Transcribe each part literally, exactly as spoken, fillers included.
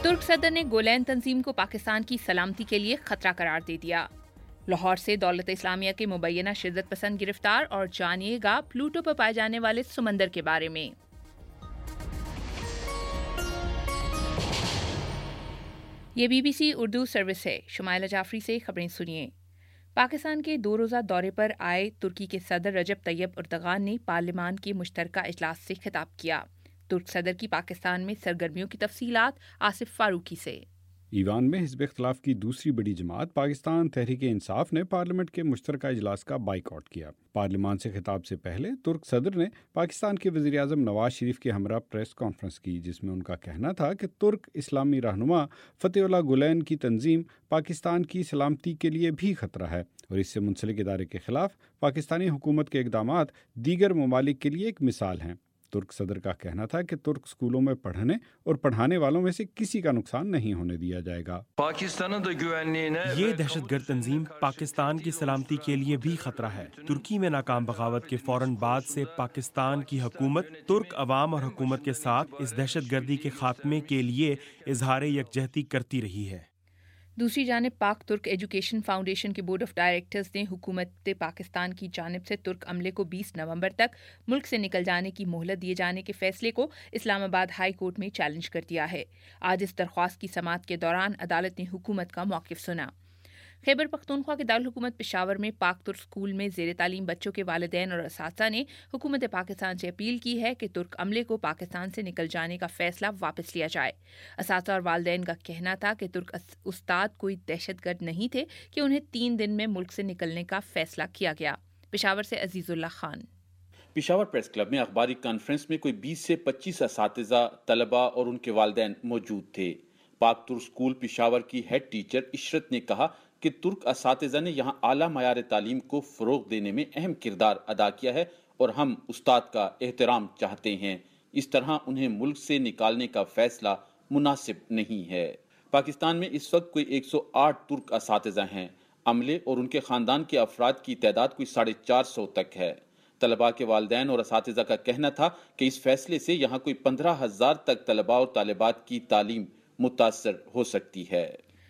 ترک صدر نے گولین تنظیم کو پاکستان کی سلامتی کے لیے خطرہ قرار دے دیا۔ لاہور سے دولت اسلامیہ کے مبینہ شدت پسند گرفتار، اور جانیے گا پلوٹو پر پائے جانے والے سمندر کے بارے میں۔ یہ B B C Urdu service ہے۔ شمائلہ جعفری سے خبریں سنیے۔ پاکستان کے دو روزہ دورے پر آئے ترکی کے صدر رجب طیب اردغان نے پارلیمان کے مشترکہ اجلاس سے خطاب کیا۔ ترک صدر کی پاکستان میں سرگرمیوں کی تفصیلات آصف فاروقی سے۔ ایوان میں حزب اختلاف کی دوسری بڑی جماعت پاکستان تحریک انصاف نے پارلیمنٹ کے مشترکہ اجلاس کا بائیکاٹ کیا۔ پارلیمان سے خطاب سے پہلے ترک صدر نے پاکستان کے وزیر اعظم نواز شریف کے ہمراہ پریس کانفرنس کی، جس میں ان کا کہنا تھا کہ ترک اسلامی رہنما فتح اللہ گولین کی تنظیم پاکستان کی سلامتی کے لیے بھی خطرہ ہے، اور اس سے منسلک ادارے کے خلاف پاکستانی حکومت کے اقدامات دیگر ممالک کے لیے ایک مثال ہیں۔ ترک صدر کا کہنا تھا کہ ترک اسکولوں میں پڑھنے اور پڑھانے والوں میں سے کسی کا نقصان نہیں ہونے دیا جائے گا۔ یہ دہشت گرد تنظیم پاکستان کی سلامتی کے لیے بھی خطرہ ہے۔ ترکی میں ناکام بغاوت کے فوراً بعد سے پاکستان کی حکومت ترک عوام اور حکومت کے ساتھ اس دہشت گردی کے خاتمے کے لیے اظہار یکجہتی کرتی رہی ہے۔ دوسری جانب پاک ترک ایجوکیشن فاؤنڈیشن کے بورڈ آف ڈائریکٹرز نے حکومت پاکستان کی جانب سے ترک عملے کو بیس نومبر تک ملک سے نکل جانے کی مہلت دیے جانے کے فیصلے کو اسلام آباد ہائی کورٹ میں چیلنج کر دیا ہے۔ آج اس درخواست کی سماعت کے دوران عدالت نے حکومت کا موقف سنا۔ خیبر پختونخوا کے دارالحکومت پشاور میں پاک ترک اسکول میں زیر تعلیم بچوں کے والدین اور اساتذہ نے حکومت پاکستان سے اپیل کی ہے کہ ترک عملے کو پاکستان سے نکل جانے کا فیصلہ واپس لیا جائے۔ اساتذہ اور والدین کا کہنا تھا کہ ترک استاد کوئی دہشت گرد نہیں تھے کہ انہیں تین دن میں ملک سے نکلنے کا فیصلہ کیا گیا۔ پشاور سے عزیز اللہ خان۔ پشاور پریس کلب میں اخباری کانفرنس میں کوئی بیس سے پچیس اساتذہ، طلباء اور ان کے والدین موجود تھے۔ پاک ترک اسکول پشاور کی ہیڈ ٹیچر عشرت نے کہا کہ ترک اساتذہ نے یہاں اعلیٰ معیار تعلیم کو فروغ دینے میں اہم کردار ادا کیا ہے، اور ہم استاد کا احترام چاہتے ہیں۔ اس طرح انہیں ملک سے نکالنے کا فیصلہ مناسب نہیں ہے۔ پاکستان میں اس وقت کوئی ایک سو آٹھ ترک اساتذہ ہیں۔ عملے اور ان کے خاندان کے افراد کی تعداد کوئی ساڑھے چار سو تک ہے۔ طلباء کے والدین اور اساتذہ کا کہنا تھا کہ اس فیصلے سے یہاں کوئی پندرہ ہزار تک طلباء اور طالبات کی تعلیم متاثر ہو سکتی ہے۔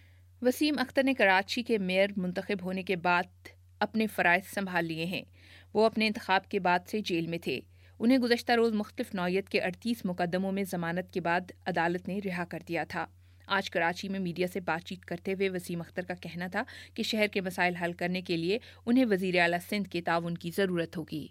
وسیم اختر نے کراچی کے میئر منتخب ہونے کے بعد اپنے فرائض سنبھال لیے ہیں۔ وہ اپنے انتخاب کے بعد سے جیل میں تھے۔ انہیں گزشتہ روز مختلف نوعیت کے اڑتیس مقدموں میں ضمانت کے بعد عدالت نے رہا کر دیا تھا۔ آج کراچی میں میڈیا سے بات چیت کرتے ہوئے وسیم اختر کا کہنا تھا کہ شہر کے مسائل حل کرنے کے لیے انہیں وزیر اعلیٰ سندھ کے تعاون کی ضرورت ہوگی۔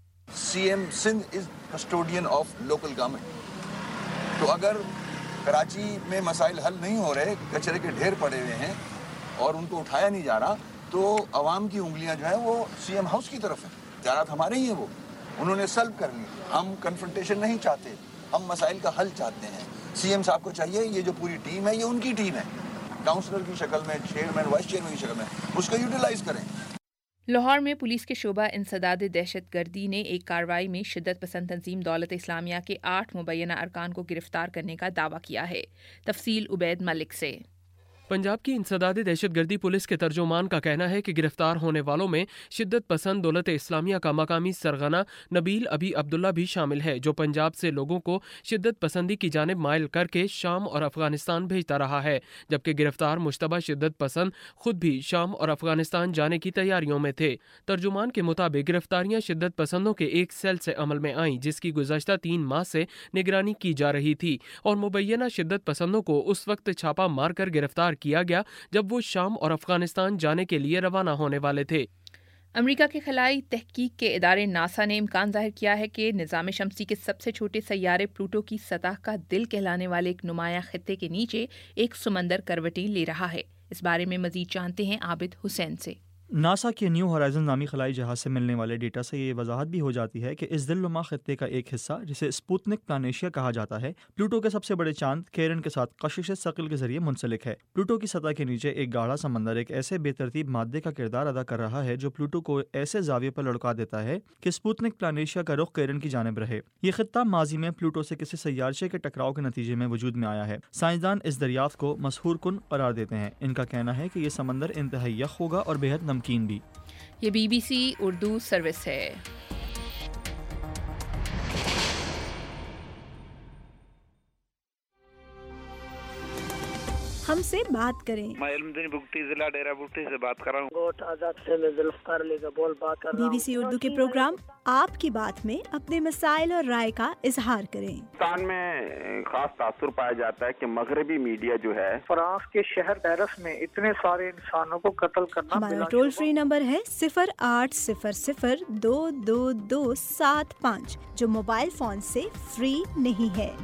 C M Sindh is custodian of local government, تو اگر کراچی میں مسائل حل نہیں ہو رہے، کچرے کے ڈھیر پڑے ہوئے ہیں اور ان کو اٹھایا نہیں جا رہا، تو عوام کی انگلیاں جو ہیں وہ سی ایم ہاؤس کی طرف ہیں۔ اختیارات ہمارے ہی ہیں، وہ انہوں نے سلب کر لی۔ ہم کنفرنٹیشن نہیں چاہتے، ہم مسائل کا حل چاہتے ہیں۔ سی ایم صاحب کو چاہیے یہ جو پوری ٹیم ہے یہ ان کی ٹیم ہے، کاؤنسلر کی شکل میں، چیئرمین وائس چیئرمین کی شکل میں، اس کو یوٹیلائز کریں۔ لاہور میں پولیس کے شعبہ انسداد دہشت گردی نے ایک کارروائی میں شدت پسند تنظیم دولت اسلامیہ کے آٹھ مبینہ ارکان کو گرفتار کرنے کا دعویٰ کیا ہے۔ تفصیل عبید ملک سے۔ پنجاب کی انسداد دہشت گردی پولیس کے ترجمان کا کہنا ہے کہ گرفتار ہونے والوں میں شدت پسند دولت اسلامیہ کا مقامی سرغنہ نبیل ابی عبداللہ بھی شامل ہے، جو پنجاب سے لوگوں کو شدت پسندی کی جانب مائل کر کے شام اور افغانستان بھیجتا رہا ہے، جبکہ گرفتار مشتبہ شدت پسند خود بھی شام اور افغانستان جانے کی تیاریوں میں تھے۔ ترجمان کے مطابق گرفتاریاں شدت پسندوں کے ایک سیل سے عمل میں آئیں جس کی گزشتہ تین ماہ سے نگرانی کی جا رہی تھی، اور مبینہ شدت پسندوں کو اس وقت چھاپا مار کر گرفتار کیا گیا جب وہ شام اور افغانستان جانے کے لیے روانہ ہونے والے تھے۔ امریکہ کے خلائی تحقیق کے ادارے ناسا نے امکان ظاہر کیا ہے کہ نظام شمسی کے سب سے چھوٹے سیارے پلوٹو کی سطح کا دل کہلانے والے ایک نمایاں خطے کے نیچے ایک سمندر کروٹیں لے رہا ہے۔ اس بارے میں مزید جانتے ہیں عابد حسین سے۔ ناسا کے نیو ہورائزن نامی خلائی جہاز سے ملنے والے ڈیٹا سے یہ وضاحت بھی ہو جاتی ہے کہ اس دل نما خطے کا ایک حصہ جسے سپوتنک پلانیشیا کہا جاتا ہے پلوٹو کے سب سے بڑے چاند کیرن کے ساتھ کشش ثقل کے ذریعے منسلک ہے۔ پلوٹو کی سطح کے نیچے ایک گاڑھا سمندر ایک ایسے بے ترتیب مادے کا کردار ادا کر رہا ہے جو پلوٹو کو ایسے زاویے پر لڑکا دیتا ہے کہ سپوتنک پلانیشیا کا رخ کیرن کی جانب رہے۔ یہ خطہ ماضی میں پلوٹو سے کسی سیارچے کے ٹکراؤ کے نتیجے میں وجود میں آیا ہے۔ سائنسدان اس دریافت کو مسحور کن قرار دیتے ہیں۔ ان کا کہنا ہے کہ یہ سمندر انتہائی یخ ہوگا اور بے حد نمکین بھی۔ یہ B B C Urdu service ہے۔ ہم سے بات کریں۔ میں علمدین بگٹی ضلع ڈیرہ بگٹی سے بات کر رہا ہوں۔ گوٹ آزاد سے میں ذوالفقار علی کا بول بات کر رہا بی ہوں۔ بی سی اردو کے پروگرام آپ کی بات میں اپنے مسائل اور رائے کا اظہار کریں۔ پاکستان میں خاص تاثر پایا جاتا ہے کہ مغربی میڈیا جو ہے فرانس کے شہر پیرس میں اتنے سارے انسانوں کو قتل کرنا۔ ہمارا ٹول فری نمبر ہے صفر آٹھ صفر صفر دو دو دو سات پانچ جو موبائل فون سے فری نہیں ہے۔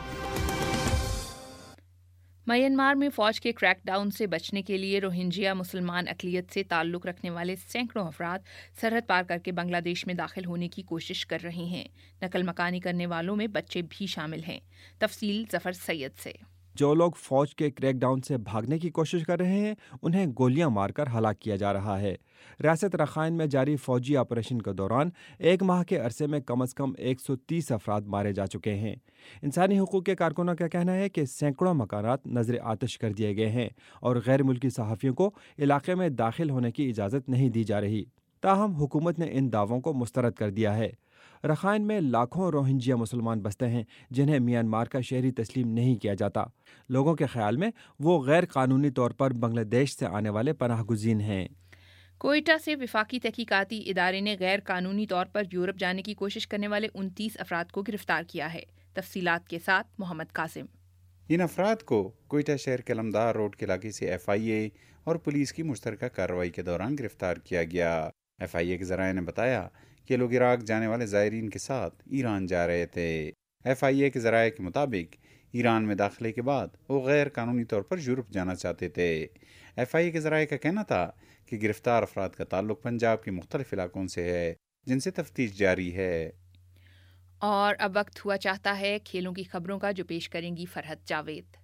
میانمار میں فوج کے کریک ڈاؤن سے بچنے کے لیے روہنجیا مسلمان اقلیت سے تعلق رکھنے والے سینکڑوں افراد سرحد پار کر کے بنگلہ دیش میں داخل ہونے کی کوشش کر رہے ہیں۔ نقل مکانی کرنے والوں میں بچے بھی شامل ہیں۔ تفصیل ظفر سید سے۔ جو لوگ فوج کے کریک ڈاؤن سے بھاگنے کی کوشش کر رہے ہیں انہیں گولیاں مار کر ہلاک کیا جا رہا ہے۔ ریاست رخائن میں جاری فوجی آپریشن کے دوران ایک ماہ کے عرصے میں کم از کم ایک سو تیس افراد مارے جا چکے ہیں۔ انسانی حقوق کے کارکنوں کا کہنا ہے کہ سینکڑوں مکانات نذر آتش کر دیے گئے ہیں اور غیر ملکی صحافیوں کو علاقے میں داخل ہونے کی اجازت نہیں دی جا رہی۔ تاہم حکومت نے ان دعووں کو مسترد کر دیا ہے۔ رخائن میں لاکھوں روہنجیا مسلمان بستے ہیں جنہیں میانمار کا شہری تسلیم نہیں کیا جاتا۔ لوگوں کے خیال میں وہ غیر قانونی طور پر بنگلہ دیش سے آنے والے پناہ گزین ہیں۔ کوئٹہ سے وفاقی تحقیقاتی ادارے نے غیر قانونی طور پر یورپ جانے کی کوشش کرنے والے انتیس افراد کو گرفتار کیا ہے۔ تفصیلات کے ساتھ محمد قاسم۔ ان افراد کو کوئٹہ شہر کے علمدار روڈ کے علاقے سے ایف آئی اے اور پولیس کی مشترکہ کارروائی کے دوران گرفتار کیا گیا۔ ایف آئی اے کے ذرائع نے بتایا کہ لوگ عراق جانے والے زائرین کے ساتھ ایران جا رہے تھے۔ ایف آئی اے کے ذرائع کے مطابق ایران میں داخلے کے بعد وہ غیر قانونی طور پر یورپ جانا چاہتے تھے۔ ایف آئی اے کے ذرائع کا کہنا تھا کہ گرفتار افراد کا تعلق پنجاب کے مختلف علاقوں سے ہے جن سے تفتیش جاری ہے۔ اور اب وقت ہوا چاہتا ہے کھیلوں کی خبروں کا جو پیش کریں گی فرحت جاوید۔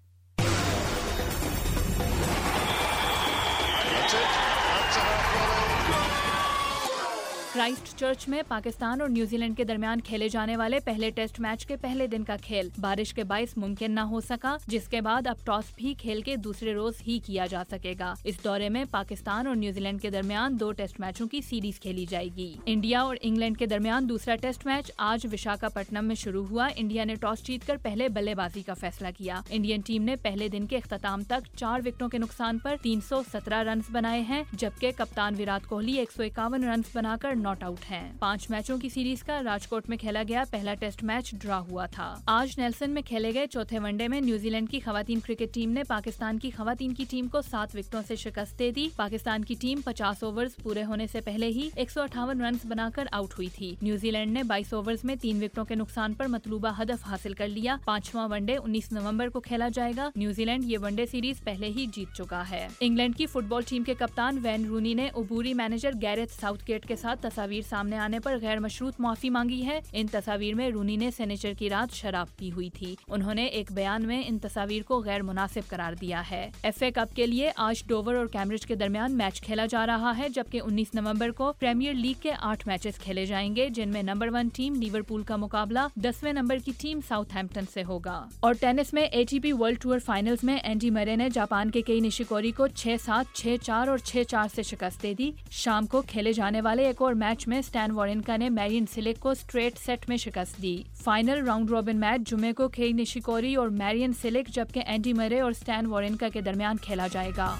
کرائسٹ چرچ میں پاکستان اور نیوزی لینڈ کے درمیان کھیلے جانے والے پہلے ٹیسٹ میچ کے پہلے دن کا کھیل بارش کے باعث ممکن نہ ہو سکا، جس کے بعد اب ٹاس بھی کھیل کے دوسرے روز ہی کیا جا سکے گا۔ اس دورے میں پاکستان اور نیوزی لینڈ کے درمیان دو ٹیسٹ میچوں کی سیریز کھیلی جائے گی۔ انڈیا اور انگلینڈ کے درمیان دوسرا ٹیسٹ میچ آج وشاکھاپٹنم میں شروع ہوا۔ انڈیا نے ٹاس جیت کر پہلے بلے بازی کا فیصلہ کیا۔ انڈین ٹیم نے پہلے دن کے اختتام تک چار وکٹوں کے نقصان پر تین سو سترہ رنز بنائے ہیں، جبکہ کپتان وراٹ کوہلی ایک سو اکاون رنز بنا کر ناٹ آؤٹ ہیں۔ پانچ میچوں کی سیریز کا راجکوٹ میں کھیلا گیا پہلا ٹیسٹ میچ ڈرا ہوا تھا۔ آج نیلسن میں کھیلے گئے چوتھے ون ڈے میں نیوزی لینڈ کی خواتین کرکٹ ٹیم نے پاکستان کی خواتین کی ٹیم کو سات وکٹوں سے شکست دے دی۔ پاکستان کی ٹیم پچاس اوورز پورے ہونے سے پہلے ہی ایک سو اٹھاون رنز بنا کر آؤٹ ہوئی تھی۔ نیوزی لینڈ نے بائیس اوورز میں تین وکٹوں کے نقصان پر مطلوبہ ہدف حاصل کر لیا۔ پانچواں ون ڈے انیس نومبر کو کھیلا جائے گا۔ نیوزی لینڈ یہ ون ڈے سیریز پہلے ہی جیت چکا ہے۔ انگلینڈ کی فٹ بال ٹیم کے کپتان وین رونی نے عبوری مینیجر گیرتھ ساؤتھ گیٹ کے ساتھ تصاویر سامنے آنے پر غیر مشروط معافی مانگی ہے۔ ان تصاویر میں رونی نے سینیچر کی رات شراب پی ہوئی تھی۔ انہوں نے ایک بیان میں ان تصاویر کو غیر مناسب قرار دیا ہے۔ ایف اے کپ کے لیے آج ڈوور اور کیمبرج کے درمیان میچ کھیلا جا رہا ہے، جبکہ انیس نومبر کو پریمیئر لیگ کے آٹھ میچز کھیلے جائیں گے، جن میں نمبر ون ٹیم لیورپول کا مقابلہ دسویں نمبر کی ٹیم ساؤتھ ہیمپٹن سے ہوگا۔ اور ٹینس میں A T P world tour finals میں اینڈی مرے نے جاپان کے کئی نشیکوری کو چھ سات، چھ چار اور چھ چار سے شکست دے دی۔ شام کو کھیلے جانے والے ایک اور میچ میں سٹین وارنکا نے میرین سلک کو اسٹریٹ سیٹ میں شکست دی۔ فائنل راؤنڈ روبن میچ جمعے کو کئی نشیکوری اور میرین سلک جبکہ اینڈی مرے اور سٹین وارنکا کے درمیان کھیلا جائے گا۔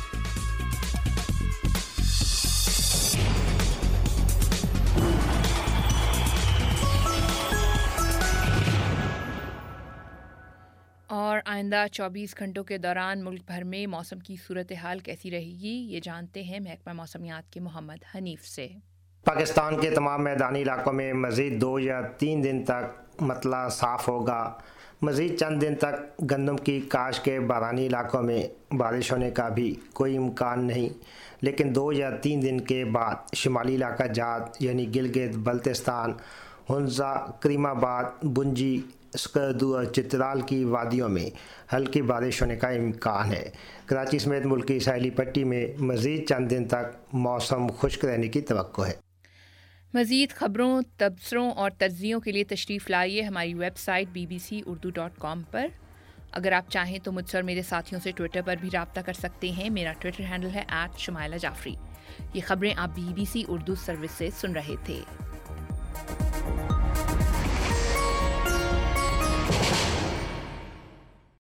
اور آئندہ چوبیس گھنٹوں کے دوران ملک بھر میں موسم کی صورتحال کیسی رہے گی، یہ جانتے ہیں محکمہ موسمیات کے محمد حنیف سے۔ پاکستان کے تمام میدانی علاقوں میں مزید دو یا تین دن تک مطلع صاف ہوگا۔ مزید چند دن تک گندم کی کاشت کے بارانی علاقوں میں بارش ہونے کا بھی کوئی امکان نہیں، لیکن دو یا تین دن کے بعد شمالی علاقہ جات یعنی گلگت بلتستان، ہنزا، کریم آباد، بنجی، اسکردو اور چترال کی وادیوں میں ہلکی بارش ہونے کا امکان ہے۔ کراچی سمیت ملک کی ساحلی پٹی میں مزید چند دن تک موسم خشک رہنے کی توقع ہے۔ مزید خبروں، تبصروں اور تجزیوں کے لیے تشریف لائیے ہماری website B B C Urdu dot com پر۔ اگر آپ چاہیں تو مجھ سے اور میرے ساتھیوں سے ٹویٹر پر بھی رابطہ کر سکتے ہیں۔ میرا ٹویٹر ہینڈل ہے ایٹ شمائلہ جعفری۔ یہ خبریں آپ B B C Urdu service سے سن رہے تھے۔